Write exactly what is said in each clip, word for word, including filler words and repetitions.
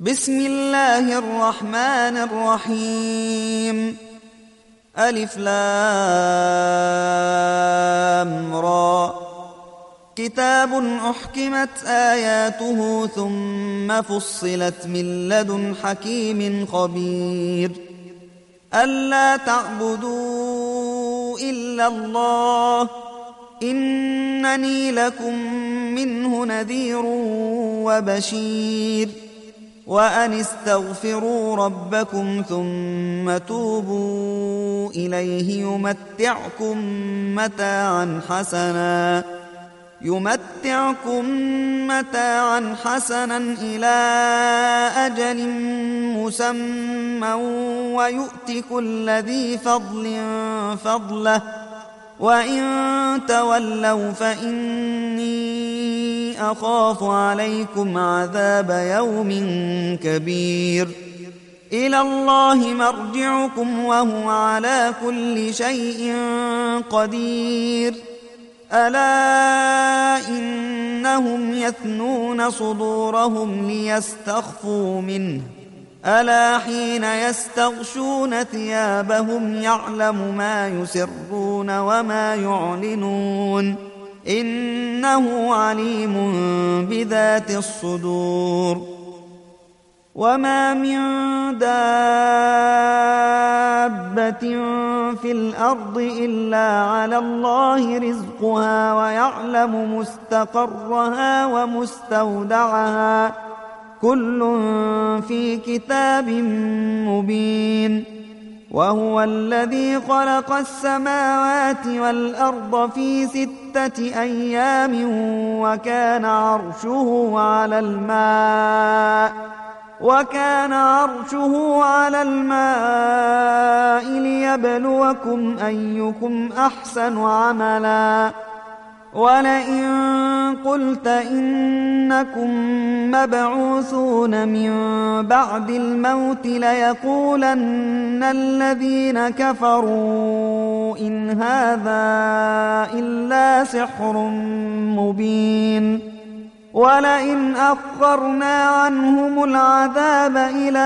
بسم الله الرحمن الرحيم. ألف لام را. كتاب أحكمت آياته ثم فصلت من لدن حكيم خبير. ألا تعبدوا إلا الله إنني لكم منه نذير وبشير. وأن استغفروا ربكم ثم توبوا إليه يمتعكم متاعا حسنا يمتعكم متاعا حسنا إلى أجل مسمى ويؤت كل ذي فضل فضله وإن تولوا فإني أخاف عليكم عذاب يوم كبير. إلى الله مرجعكم وهو على كل شيء قدير. ألا إنهم يثنون صدورهم ليستخفوا منه ألا حين يستغشون ثيابهم يعلم ما يسرون وما يعلنون إنه عليم بذات الصدور. وما من دابة في الأرض إلا على الله رزقها ويعلم مستقرها ومستودعها كل في كتاب مبين. وهو الذي خلق السماوات والأرض في ستة أيام وكان عرشه على الماء وكان عرشه على الماء ليبلوكم أيكم أحسن عملا. ولئن قلت إنكم مبعوثون من بعد الموت ليقولن الذين كفروا إن هذا إلا سحر مبين. ولئن أخرنا عنهم العذاب إلى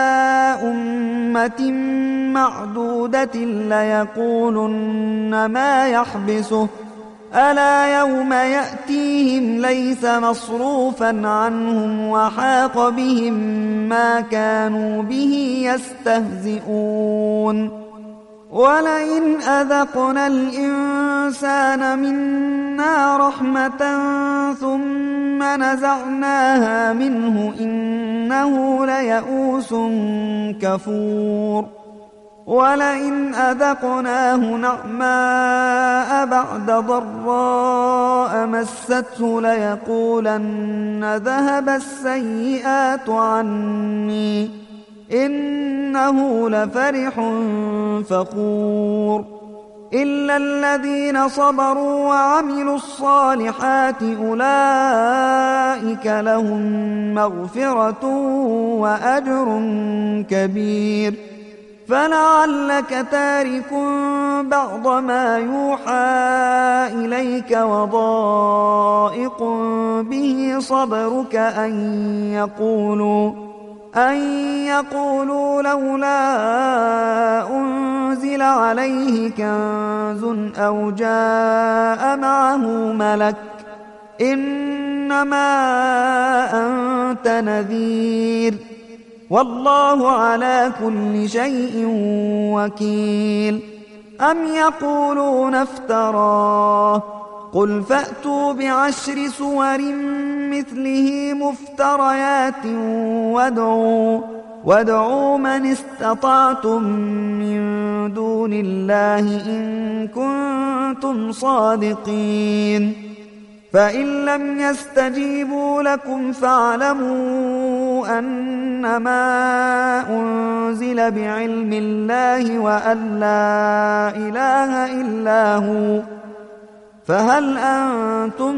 أمة معدودة ليقولن ما يحبسه ألا يوم يأتيهم ليس مصروفا عنهم وحاق بهم ما كانوا به يستهزئون. ولئن أذقنا الإنسان منا رحمة ثم نزعناها منه إنه ليئوس كفور. ولئن أذقناه نعماء بعد ضراء مسته ليقولن ذهب السيئات عني إنه لفرح فخور. إلا الذين صبروا وعملوا الصالحات أولئك لهم مغفرة وأجر كبير. فلعلك تارك بعض ما يوحى إليك وضائق به صدرك أن يقولوا أن يقولوا لولا أنزل عليه كنز أو جاء معه ملك إنما أنت نذير والله على كل شيء وكيل. أم يقولون افتراه قل فأتوا بعشر سور مثله مفتريات وادعوا, وادعوا من استطعتم من دون الله إن كنتم صادقين. فإن لم يستجيبوا لكم فاعلموا أنما أنزل بعلم الله وأن لا إله إلا هو فهل أنتم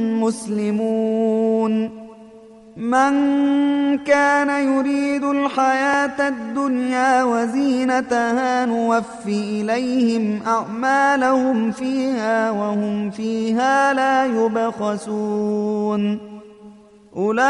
مسلمون؟ من كان يريد الحياة الدنيا وزينتها نوفي إليهم أعمالهم فيها وهم فيها لا يبخسون. أولئك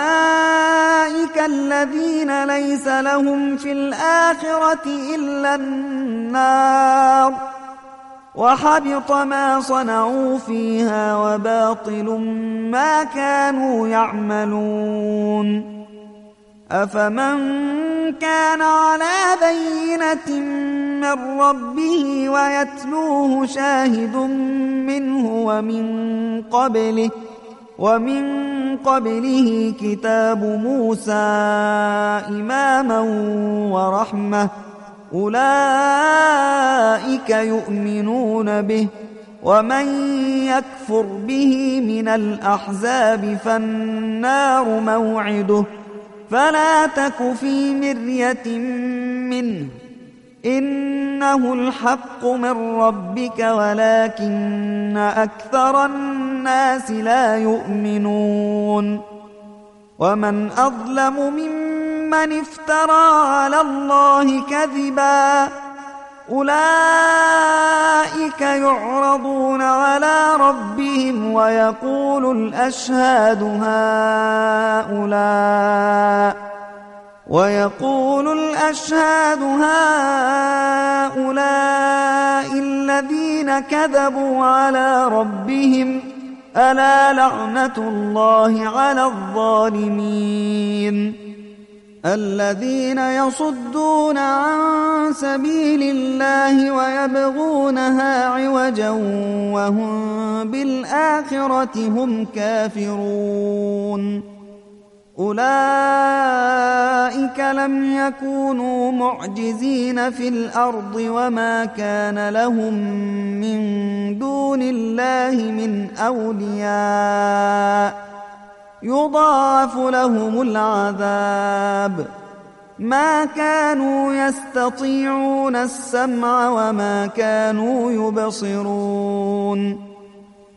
الذين ليس لهم في الآخرة إلا النار وحبط ما صنعوا فيها وباطل ما كانوا يعملون أفمن كان على بينة من ربه ويتلوه شاهد منه ومن قبله ومن قبله كتاب موسى إماما ورحمة أولئك يؤمنون به ومن يكفر به من الأحزاب فالنار موعده فلا تك في مرية منه إنه الحق من ربك ولكن أكثر الناس لا يؤمنون ومن أظلم ممن افترى على الله كذبا أولئك يعرضون على ربهم ويقول الأشهاد هؤلاء ويقول الأشهاد هؤلاء الذين كذبوا على ربهم ألا لعنة الله على الظالمين الذين يصدون عن سبيل الله ويبغونها عوجا وهم بالآخرة هم كافرون أولئك لم يكونوا معجزين في الأرض وما كان لهم من دون الله من أولياء يضاعف لهم العذاب ما كانوا يستطيعون السمع وما كانوا يبصرون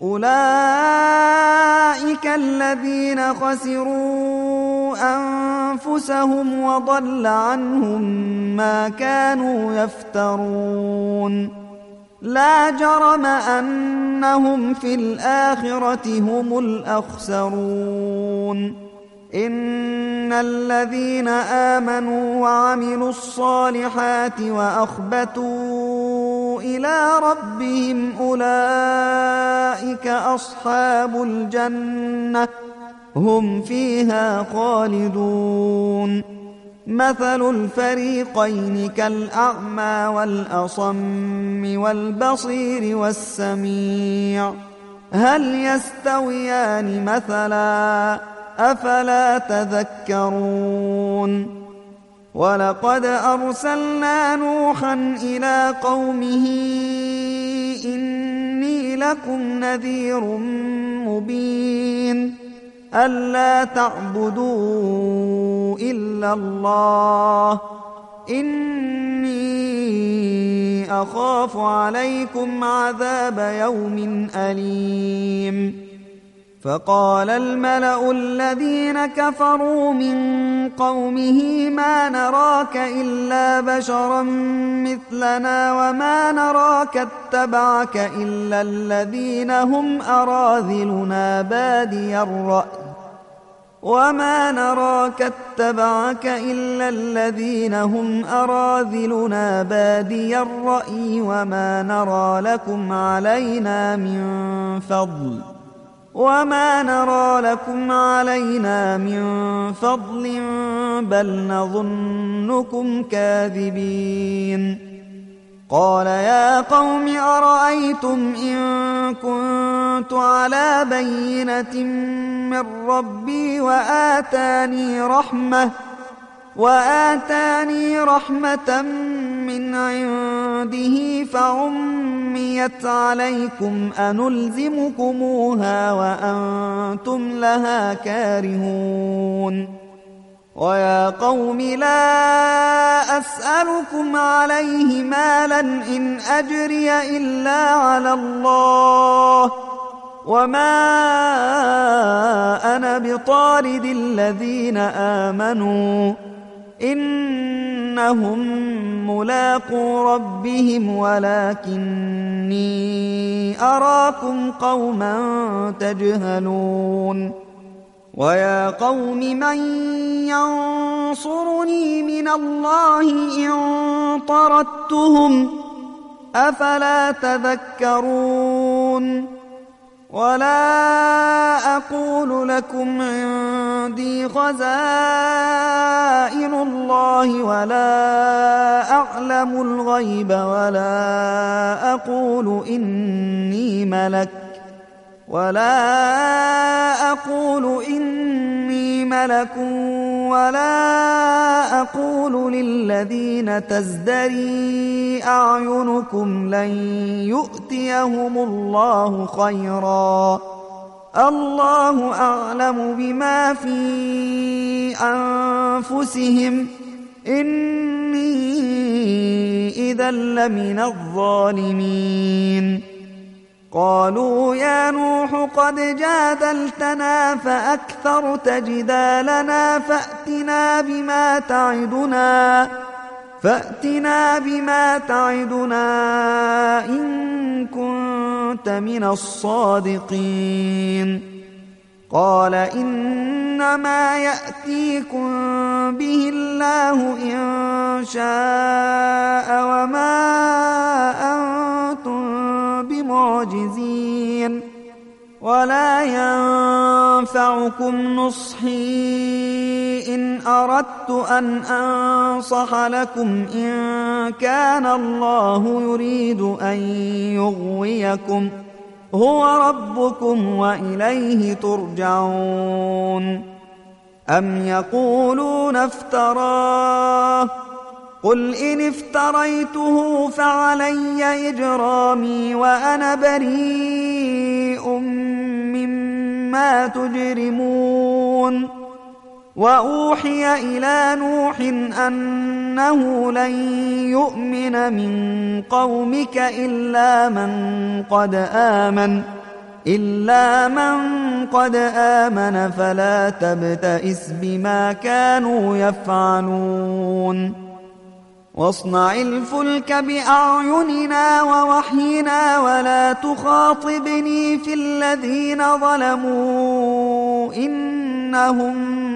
أولئك الذين خسروا أنفسهم وضل عنهم ما كانوا يفترون لا جرم أنهم في الآخرة هم الأخسرون إن الذين آمنوا وعملوا الصالحات وأخبتوا إلى ربهم أولئك أصحاب الجنة هم فيها خالدون مثل الفريقين كالأعمى والأصم والبصير والسميع هل يستويان مثلا أفلا تذكرون ولقد أرسلنا نوحا إلى قومه إني لكم نذير مبين ألا تعبدوا إلا الله إني أخاف عليكم عذاب يوم أليم فقال الملأ الذين كفروا من قومه ما نراك إلا بشرا مثلنا وما نراك اتبعك إلا الذين هم أراذلنا بادي الرأي وما نراك اتبعك إلا الذين هم أراذلنا بادي الرأي وما نرى لكم علينا من فضل وما نرى لكم علينا من فضل بل نظنكم كاذبين قال يا قوم أرأيتم إن كنت على بينة من ربي وآتاني رحمة وآتاني رحمة من عنده فعميت عليكم أنلزمكموها وأنتم لها كارهون ويا قوم لا أسألكم عليه مالا إن أجري إلا على الله وما أنا بطارد الذين آمنوا إنهم ملاقو ربهم ولكني أراكم قوما تجهلون ويا قوم من ينصرني من الله إن طردتهم أفلا تذكرون ولا أقول لكم عندي خزائن الله ولا أعلم الغيب ولا أقول إني ملك ولا أقول إني ملك ولا أقول للذين تزدري أعينكم لن يؤتيهم الله خيرا الله أعلم بما في أنفسهم إني إذا لمن الظالمين قالوا يا نوح قد جادلتنا فأكثرت جدالنا فأتنا بما تعدنا فأتنا بما تعدنا إن كنت من الصادقين قال إنما يأتيكم به الله إن شاء وما أنتم بمعجزين ولا ينفعكم نصحي إن أردت أن أنصح لكم إن كان الله يريد أن يغويكم هو ربكم وإليه ترجعون أم يقولون افتراه قل إن افتريته فعلي إجرامي وأنا بريء مما تجرمون وأوحي إلى نوح أنه لن يؤمن من قومك إلا من قد آمن إلا من قد آمن فلا تبتئس بما كانوا يفعلون واصنع الفلك بأعيننا ووحينا ولا تخاطبني في الذين ظلموا إنهم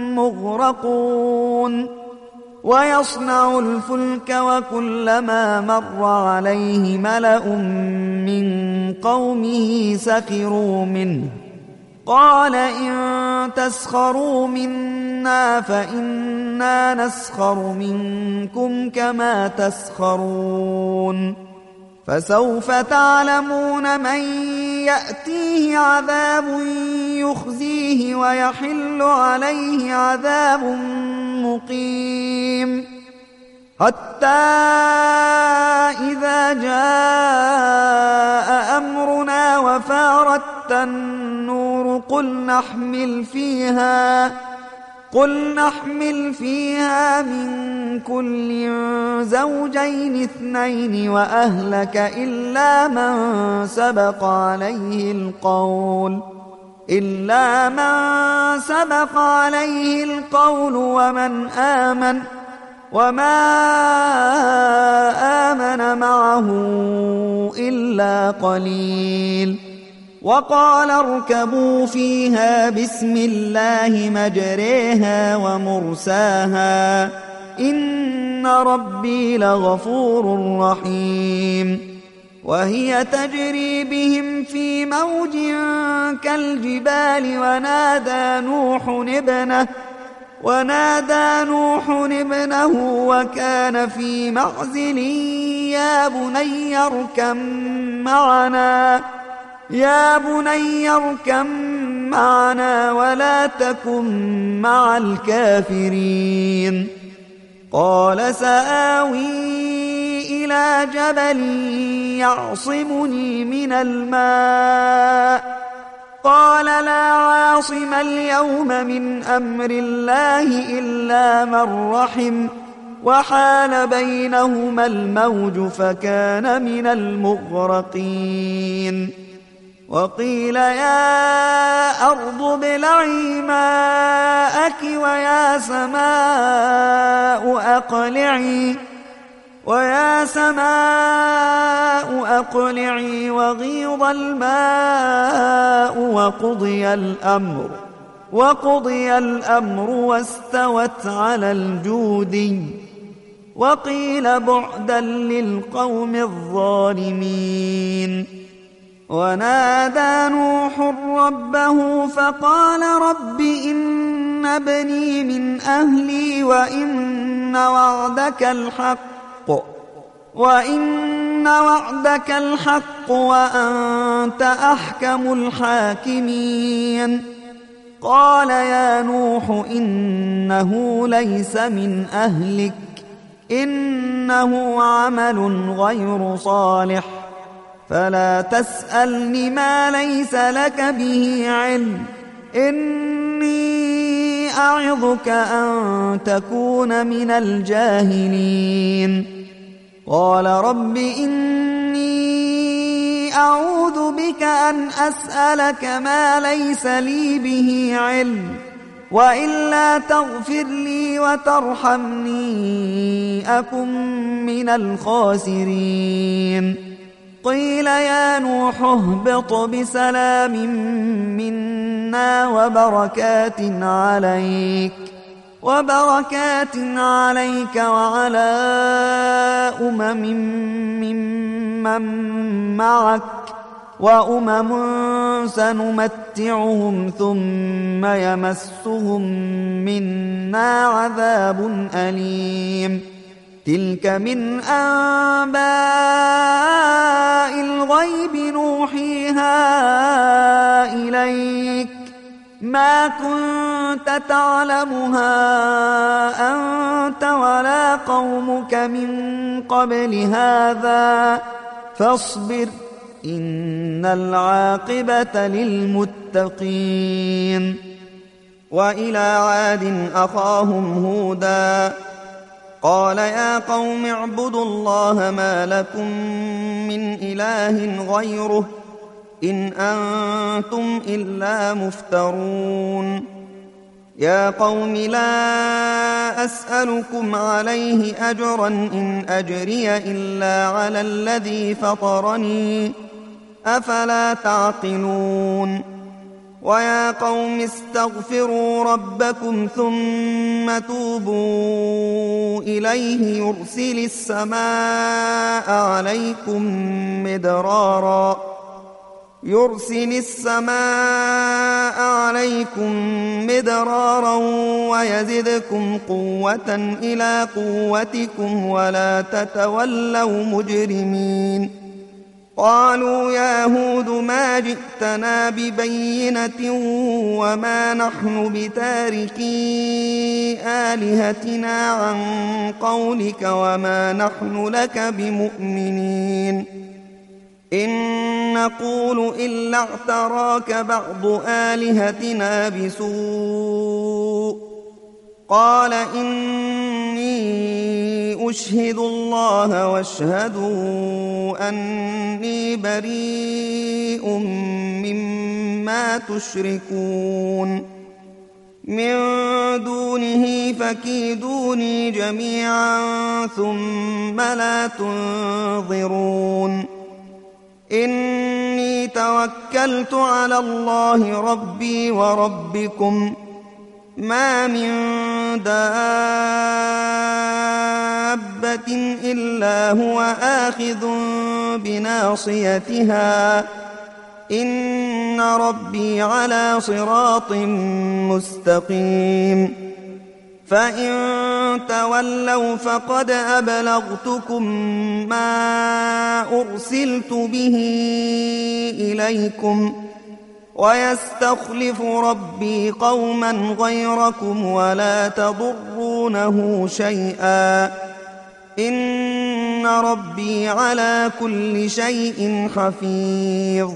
مغرقون ويصنع الفلك وكلما مر عليه ملأ من قومه سخروا منه قال إن تسخروا منا فإنا نسخر منكم كما تسخرون فسوف تعلمون من يأتيه عذاب يخزيه ويحل عليه عذاب مقيم حتى إذا جاء أمرنا وفارت النور قل نحمل فيها قل نحمل فيها من كل زوجين اثنين وأهلك إلا من سبق عليه القول إلا من سبق عليه القول ومن آمن وما آمن معه إلا قليل وقال اركبوا فيها بسم الله مجريها ومرساها إن ربي لغفور رحيم وهي تجري بهم في موج كالجبال ونادى نوح ابنه ونادى نوح ابنه وكان في معزل يا بني اركب معنا يا بني اركب معنا ولا تكن مع الكافرين قال سآوي إلى جبل يعصمني من الماء قال لا عاصم اليوم من أمر الله إلا من رحم وحال بينهما الموج فكان من المغرقين وقيل يا أرض ابلعي ماءك ويا سماء أقلعي ويا سماء أقلعي وغيض الماء وقضي الأمر وقضي الأمر واستوت على الجودي وقيل بعدا للقوم الظالمين. ونادى نوح ربه فقال رب إن ابني من أهلي وإن وعدك الحق وإن وعدك الحق وأنت أحكم الحاكمين. قال يا نوح إنه ليس من أهلك إنه عمل غير صالح فلا تسألني ما ليس لك به علم إني أعظك أن تكون من الجاهلين. قال رب إني أعوذ بك أن أسألك ما ليس لي به علم وإلا تغفر لي وترحمني أكن من الخاسرين. قيل يا نوح اهبط بسلام منا وبركات عليك وبركات عليك وعلى أمم ممن معك وأمم سنمتعهم ثم يمسهم منا عذاب أليم. تلك من أنباء الغيب نوحيها إليك ما كنت تعلمها أنت ولا قومك من قبل هذا فاصبر إن العاقبة للمتقين. وإلى عاد أخاهم هودا قال يا قوم اعبدوا الله ما لكم من إله غيره إن أنتم إلا مفترون. يا قوم لا أسألكم عليه أجرا إن أجري إلا على الذي فطرني أفلا تعقلون. ويا قوم استغفروا ربكم ثم توبوا إليه يرسل السماء عليكم مدرارا يرسل السماء عليكم مدرارا ويزدكم قوة إلى قوتكم ولا تتولوا مجرمين. قالوا يا هود ما جئتنا ببينة وما نحن بتاركي آلهتنا عن قولك وما نحن لك بمؤمنين إن نقول إلا اعتراك بعض آلهتنا بسوء. قال إني أشهد الله واشهدوا أني بريء مما تشركون من دونه فكيدوني جميعا ثم لا تنظرون. إني توكلت على الله ربي وربكم ما من دابة إلا هو آخذ بناصيتها إن ربي على صراط مستقيم. فإن تولوا فقد أبلغتكم ما أرسلت به إليكم ويستخلف ربي قوما غيركم ولا تضرونه شيئا إن ربي على كل شيء حفيظ.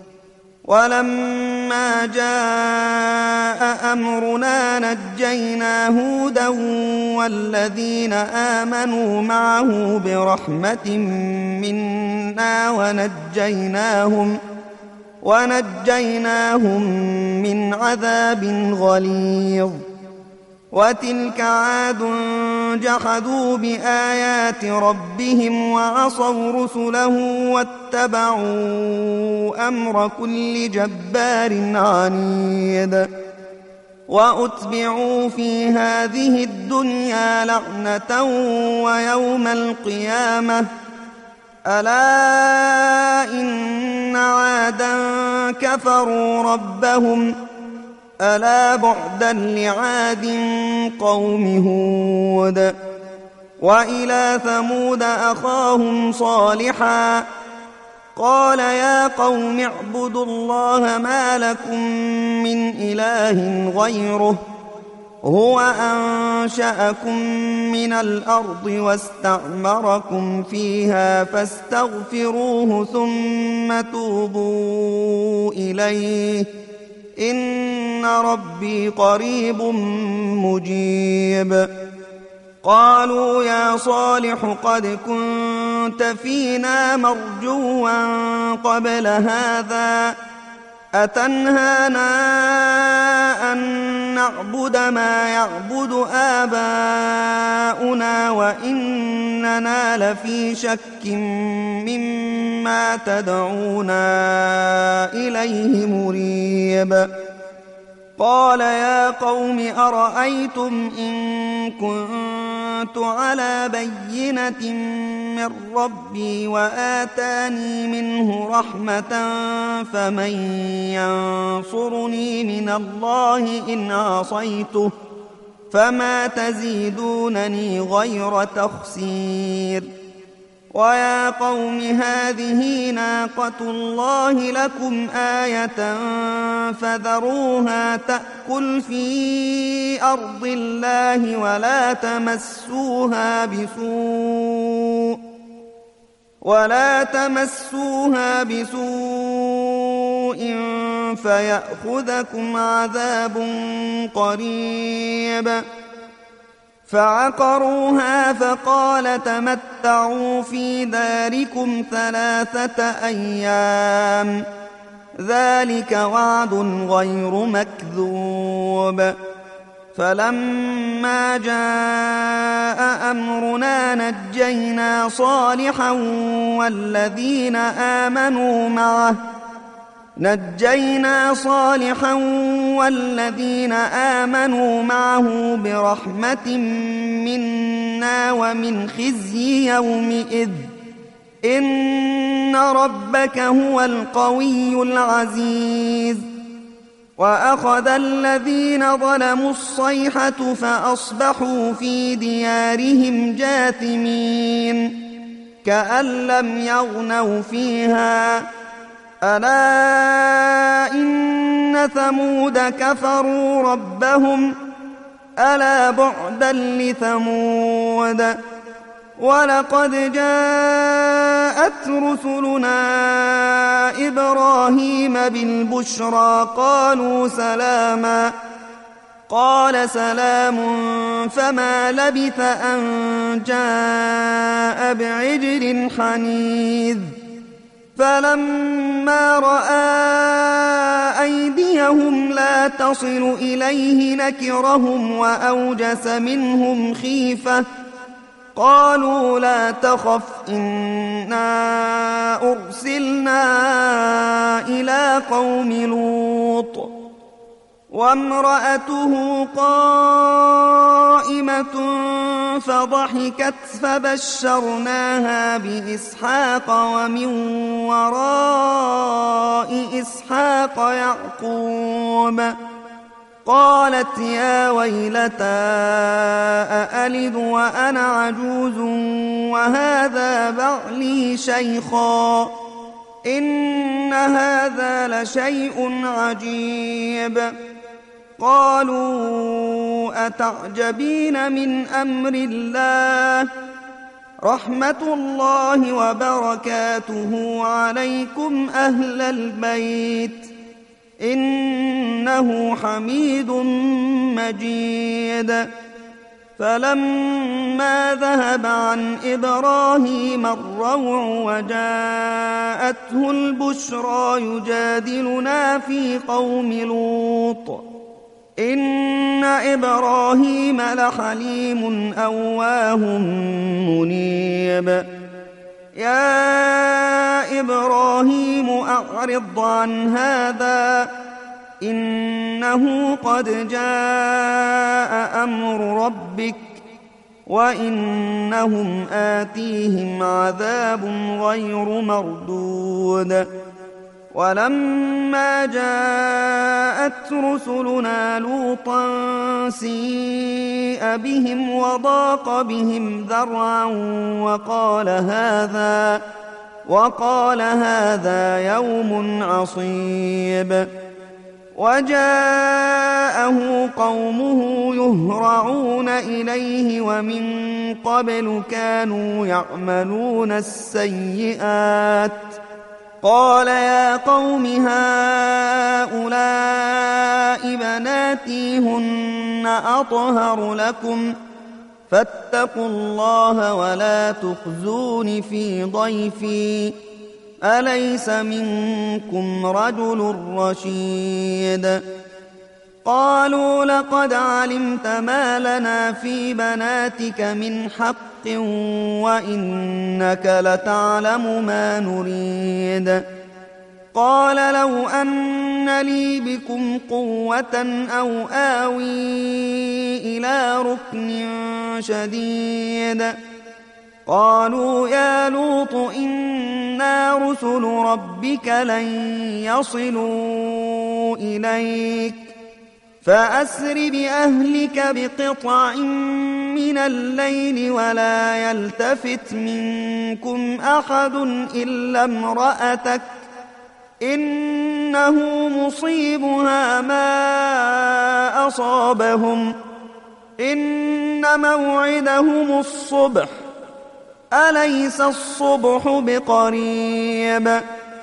ولما جاء أمرنا نجينا هودا والذين آمنوا معه برحمة منا ونجيناهم ونجيناهم من عذاب غليظ. وتلك عاد جحدوا بآيات ربهم وعصوا رسله واتبعوا أمر كل جبار عنيد. وأتبعوا في هذه الدنيا لعنة ويوم القيامة ألا إن عادا كفروا ربهم ألا بعدا لعاد قوم هود وإلى ثمود أخاهم صالحا قال يا قوم اعبدوا الله ما لكم من إله غيره هو أنشأكم من الأرض واستعمركم فيها فاستغفروه ثم توبوا إليه إن ربي قريب مجيب قالوا يا صالح قد كنت فينا مرجوا قبل هذا أتنهانا أن نعبد ما يعبد آباؤنا وإننا لفي شك مما تدعونا إليه مريب قال يا قوم أرأيتم إن كنت على بينة من ربي وآتاني منه رحمة فمن ينصرني من الله إن عصيته فما تزيدونني غير تخسير ويا قوم هذه ناقة الله لكم آية فذروها تأكل في أرض الله ولا تمسوها بسوء ولا تمسوها بسوء فيأخذكم عذاب قريب فعقروها فقال تمتعوا في داركم ثلاثة أيام ذلك وعد غير مكذوب فلما جاء أمرنا نجينا صالحا والذين آمنوا معه نجينا صالحا والذين آمنوا معه برحمة منا ومن خزي يومئذ إن ربك هو القوي العزيز وأخذ الذين ظلموا الصيحة فأصبحوا في ديارهم جاثمين كأن لم يغنوا فيها ألا إن ثمود كفروا ربهم ألا بعدا لثمود ولقد جاءت رسلنا إبراهيم بالبشرى قالوا سلاما قال سلام فما لبث أن جاء بعجل حنيذ فلما رأى أيديهم لا تصل إليه نكرهم وأوجس منهم خيفة قالوا لا تخف إنا أرسلنا إلى قوم لوط وامرأته قائمة فضحكت فبشرناها بإسحاق ومن وراء إسحاق يعقوب قالت يا ويلتى أألد وأنا عجوز وهذا بعلي شيخا إن هذا لشيء عجيب قالوا أتعجبين من أمر الله رحمة الله وبركاته عليكم أهل البيت إنه حميد مجيد فلما ذهب عن إبراهيم الروع وجاءته البشرى يجادلنا في قوم لوط إن إبراهيم لحليم أواه منيب يا إبراهيم أعرض عن هذا إنه قد جاء أمر ربك وإنهم آتيهم عذاب غير مردود ولما جاءت رسلنا لوطا سيء بهم وضاق بهم ذرعا وقال هذا وقال هذا يوم عصيب وجاءه قومه يهرعون إليه ومن قبل كانوا يعملون السيئات قال يا قوم هؤلاء بناتي هن أطهر لكم فاتقوا الله ولا تخزون في ضيفي أليس منكم رجل رشيد قالوا لقد علمت ما لنا في بناتك من حق وإنك لتعلم ما نريد قال لو أن لي بكم قوة أو آوي إلى ركن شديد قالوا يا لوط إنا رسل ربك لن يصلوا إليك فأسر بأهلك بقطع من الليل ولا يلتفت منكم أحد إلا امرأتك إنه مصيبها ما أصابهم إن موعدهم الصبح أليس الصبح بقريب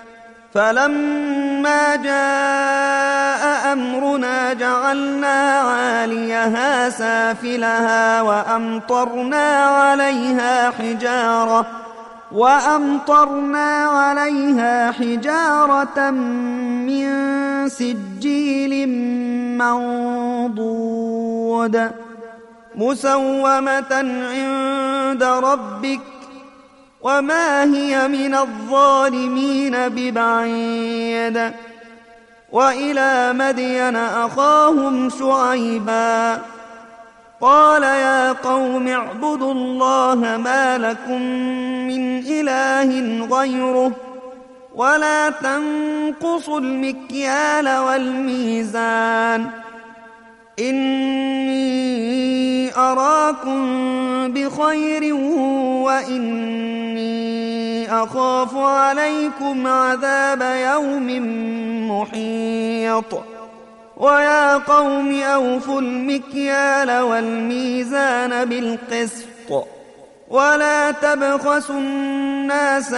فلما جاء أمرنا جعلنا عاليها سافلها وأمطرنا عليها حجارة وأمطرنا عليها حجارة من سجيل منضود مسومة عند ربك وما هي من الظالمين ببعيد وإلى مدين أخاهم شعيبا قال يا قوم اعبدوا الله ما لكم من إله غيره ولا تنقصوا المكيال والميزان إني أراكم بخير وإني أخاف عليكم عذاب يوم محيط ويا قوم أوفوا المكيال والميزان بالقسط ولا تبخسوا الناس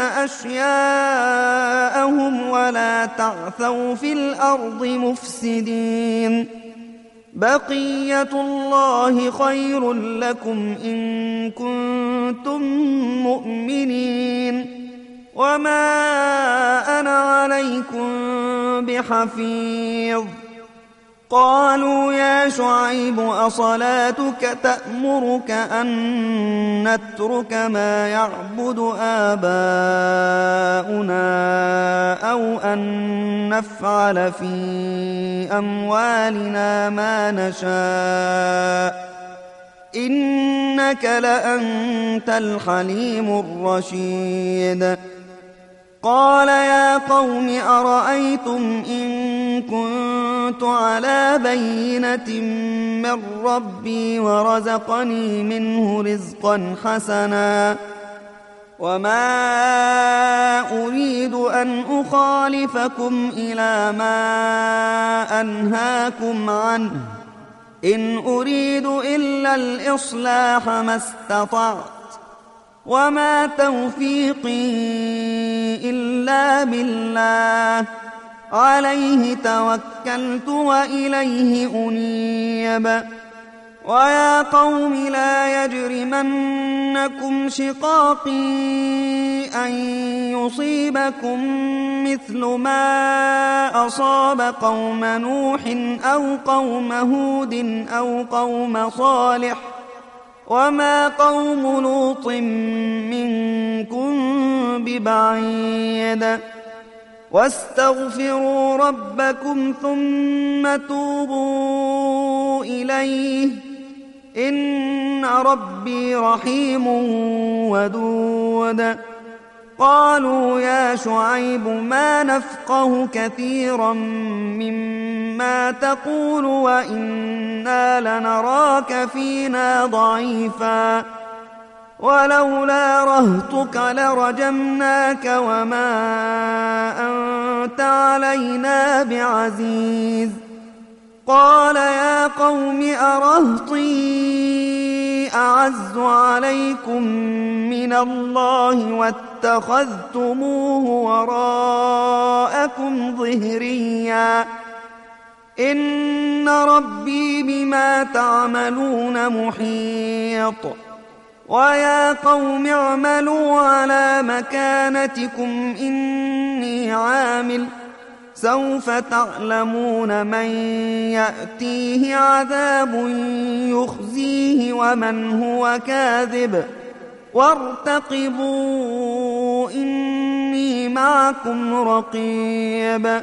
أشياءهم ولا تعثوا في الأرض مفسدين بقية الله خير لكم إن كنتم مؤمنين وما أنا عليكم بحفيظ قالوا يا شعيب أصلاتك تأمرك أن نترك ما يعبد آباؤنا أو أن نفعل في أموالنا ما نشاء إنك لأنت الحليم الرشيد قال يا قوم أرأيتم إن كنت على بينة من ربي ورزقني منه رزقا حسنا وما أريد أن أخالفكم إلى ما أنهاكم عنه إن أريد إلا الإصلاح ما استطعت وما توفيقي إلا بالله عليه توكلت وإليه أنيب ويا قوم لا يجرمنكم شقاقي أن يصيبكم مثل ما أصاب قوم نوح أو قوم هود أو قوم صالح وما قوم لوط منكم ببعيد واستغفروا ربكم ثم توبوا إليه إن ربي رحيم ودود. قالوا يا شعيب ما نفقه كثيرا مما تقول وإنا لنراك فينا ضعيفا ولولا رهطك لرجمناك وما أنت علينا بعزيز. قال يا قوم أرهطي أعز عليكم من الله واتخذتموه وراءكم ظهريا إن ربي بما تعملون محيط. ويا قوم اعملوا على مكانتكم إني عامل سوف تعلمون من يأتيه عذاب يخزيه ومن هو كاذب وارتقبوا إني معكم رقيب.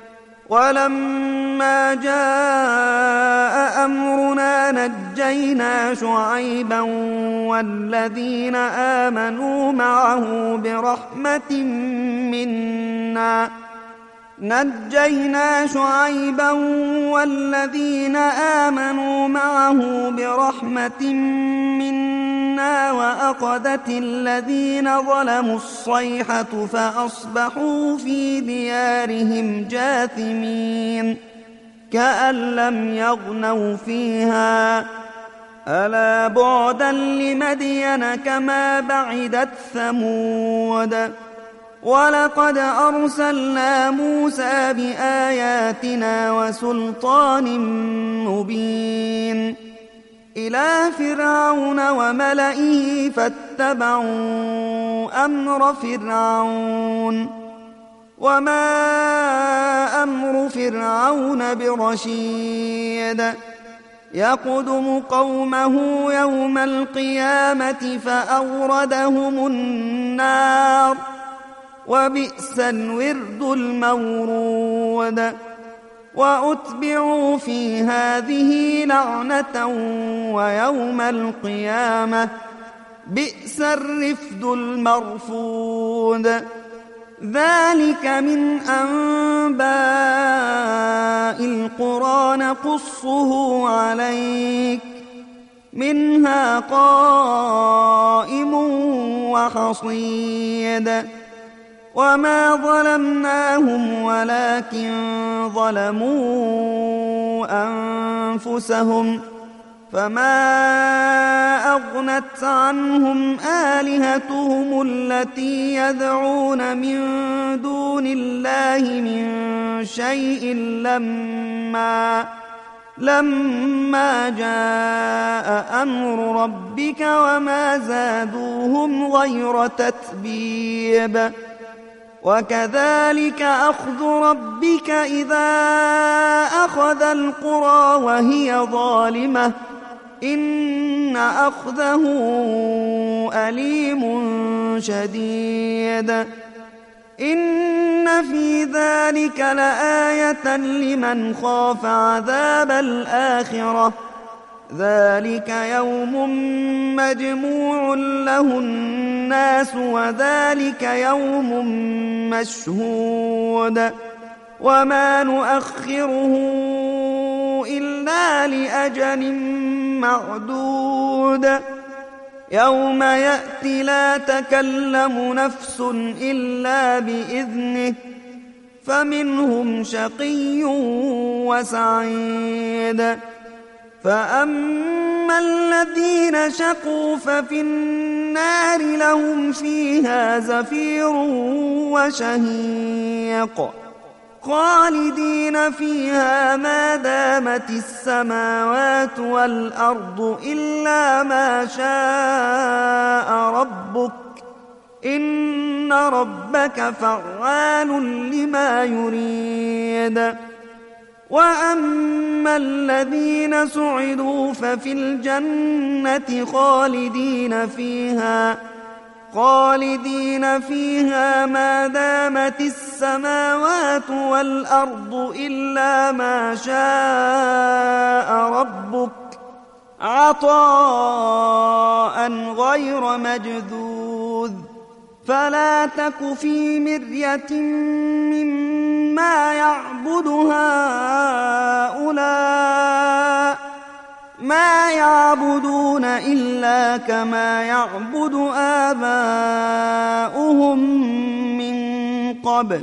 ولما جاء أمرنا نجينا شعيبا والذين آمنوا معه برحمة منا نجينا شعيبا والذين آمنوا معه برحمة منا وأخذت الذين ظلموا الصيحة فأصبحوا في ديارهم جاثمين كأن لم يغنوا فيها ألا بعدا لمدين كما بعدت ثمود. ولقد أرسلنا موسى بآياتنا وسلطان مبين إلى فرعون وملئه فاتبعوا أمر فرعون وما أمر فرعون برشيد يقدم قومه يوم القيامة فأوردهم النار وبئس الورد المورود. وأتبعوا في هذه لعنة ويوم القيامة بئس الرفد المرفود. ذلك من أنباء القرى نقصه عليك منها قائم وحصيد. وما ظلمناهم ولكن ظلموا أنفسهم فما أغنت عنهم آلهتهم التي يدعون من دون الله من شيء لما لما جاء أمر ربك وما زادوهم غير تتبيب. وكذلك أخذ ربك إذا أخذ القرى وهي ظالمة إن أخذه أليم شديد. إن في ذلك لآية لمن خاف عذاب الآخرة ذلك يوم مجموع له الناس وذلك يوم مشهود وما نؤخره إلا لأجل معدود. يوم يأتي لا تكلم نفس إلا بإذنه فمنهم شقي وسعيد. فأما الذين شقوا ففي النار لهم فيها زفير وشهيق خالدين فيها ما دامت السماوات والأرض إلا ما شاء ربك إن ربك فعال لما يريد. وأما الذين سعدوا ففي الجنة خالدين فيها خالدين فيها ما دامت السماوات والأرض إلا ما شاء ربك عطاء غير مجذوذ فلا تك في مرية مما يعبد هؤلاء ما يعبدون إلا كما يعبد آباؤهم من قبل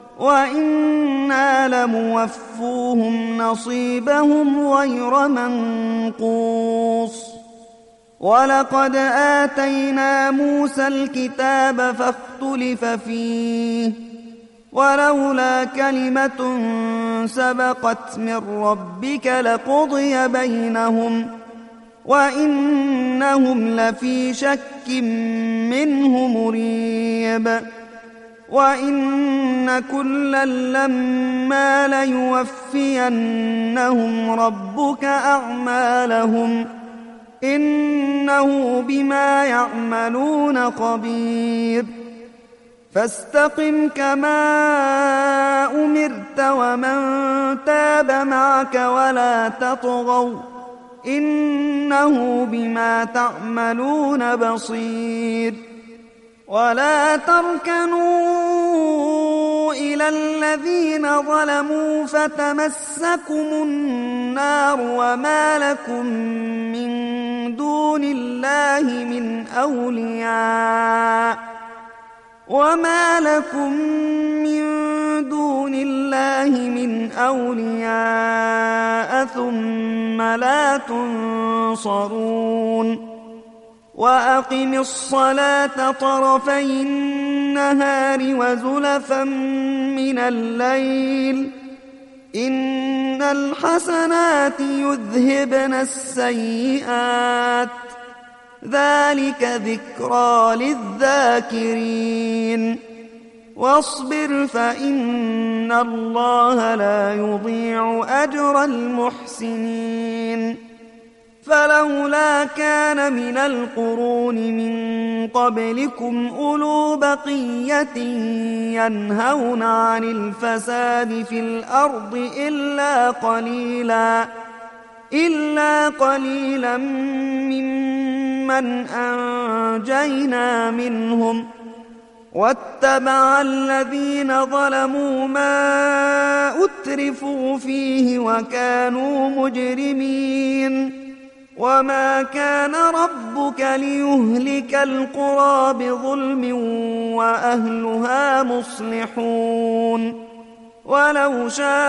وإنا لموفوهم نصيبهم غير منقوص ولقد آتينا موسى الكتاب فاختلف فيه ولولا كلمة سبقت من ربك لقضي بينهم وإنهم لفي شك منه مريب وإن كلا لما ليوفينهم ربك أعمالهم إنه بما يعملون خبير فاستقم كما أمرت ومن تاب معك ولا تطغوا إنه بما تعملون بصير ولا تركنوا إلى الذين ظلموا فتمسكم النار وما لكم من دون الله من أولياء وما لكم من دون الله من أولياء ثم لا تنصرون وأقم الصلاة طرفي النهار وزلفا من الليل إن الحسنات يذهبن السيئات ذلك ذكرى للذاكرين واصبر فإن الله لا يضيع أجر المحسنين فلولا كان من القرون من قبلكم أولو بقية ينهون عن الفساد في الأرض إلا قليلا إلا قليلا ممن أنجينا منهم واتبع الذين ظلموا ما أترفوا فيه وكانوا مجرمين وما كان ربك ليهلك القرى بظلم وأهلها مصلحون ولو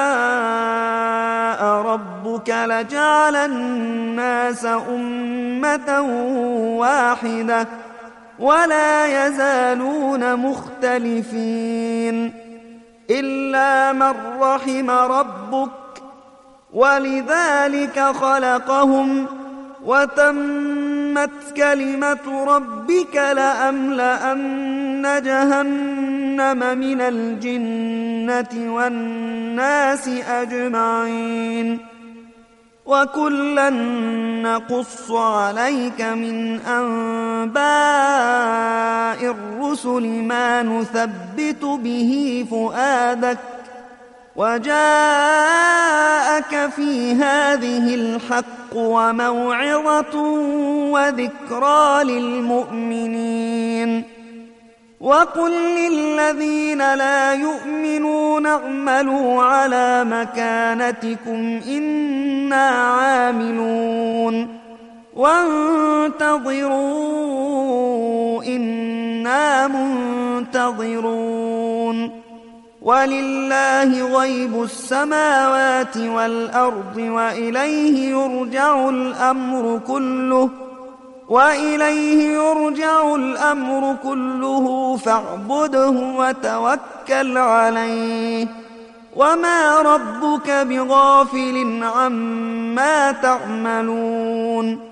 شاء ربك لجعل الناس أمة واحدة ولا يزالون مختلفين إلا من رحم ربك ولذلك خلقهم وتمت كلمة ربك لأملأن جهنم من الجنة والناس أجمعين وكلا نقص عليك من أنباء الرسل ما نثبت به فؤادك وجاءك في هذه الحق وموعظة وذكرى للمؤمنين وقل للذين لا يؤمنون اعملوا على مكانتكم إنا عاملون وانتظروا إنا منتظرون ولله غيب السماوات والأرض وإليه يرجع الأمر كله وإليه يرجع الأمر كله فاعبده وتوكل عليه وما ربك بغافل عما تعملون